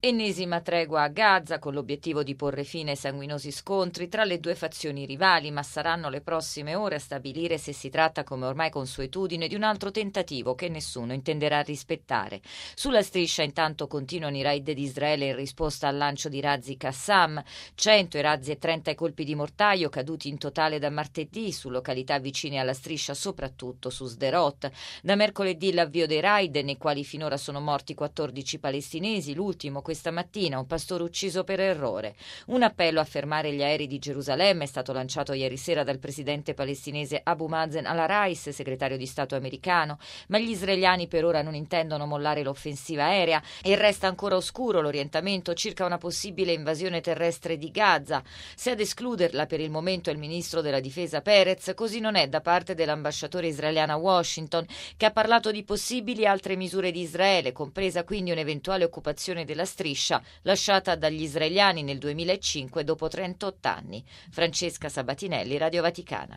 Ennesima tregua a Gaza con l'obiettivo di porre fine ai sanguinosi scontri tra le due fazioni rivali, ma saranno le prossime ore a stabilire se si tratta, come ormai consuetudine, di un altro tentativo che nessuno intenderà rispettare. Sulla striscia intanto continuano i raid di Israele in risposta al lancio di razzi Qassam, 100 i razzi e 30 i colpi di mortaio caduti in totale da martedì su località vicine alla striscia, soprattutto su Sderot. Da mercoledì l'avvio dei raid, nei quali finora sono morti 14 palestinesi, l'ultimo questa mattina, un pastore ucciso per errore. Un appello a fermare gli aerei di Gerusalemme è stato lanciato ieri sera dal presidente palestinese Abu Mazen al-Rais, segretario di Stato americano, ma gli israeliani per ora non intendono mollare l'offensiva aerea e resta ancora oscuro l'orientamento circa una possibile invasione terrestre di Gaza. Se ad escluderla per il momento è il ministro della difesa Perez, così non è da parte dell'ambasciatore israeliano a Washington, che ha parlato di possibili altre misure di Israele, compresa quindi un'eventuale occupazione della striscia lasciata dagli israeliani nel 2005 dopo 38 anni. Francesca Sabatinelli, Radio Vaticana.